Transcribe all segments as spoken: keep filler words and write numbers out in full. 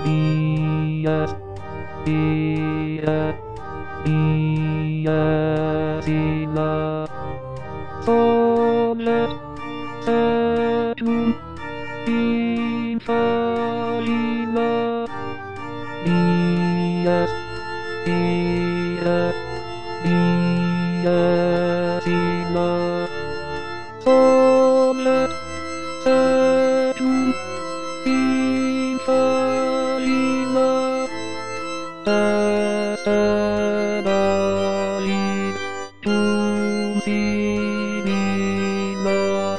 Dias, dia, dia, sila, sole, sedum, infalila, dias, dia, dia, sila, sole, sedum, infalila, Tastabali, tum sinila,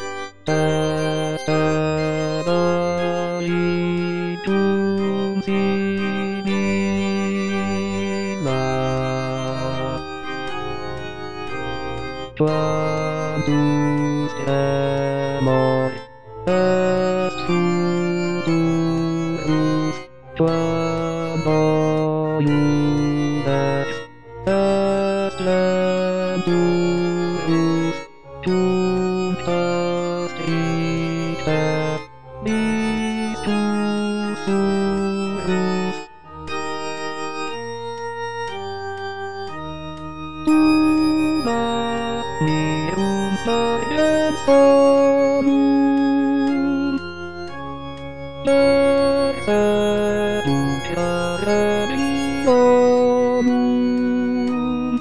Tastabali, tum sinila. Quantus temor est futurus, quando iudex est lenturus, juncta stricta listus surus. Tuma mirum slaidem solum, Lercedum carabionum,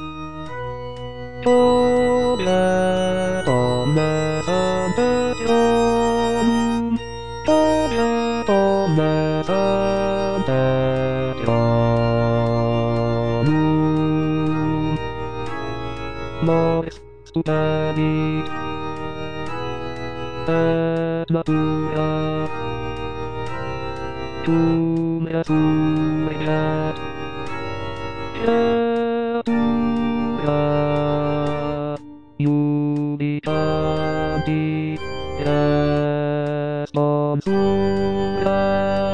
Togliatom nesam petiolum, Togliatom nesam petiolum. Mors stupendit, et natura, tum resurget, creatura, iudicanti, responsura.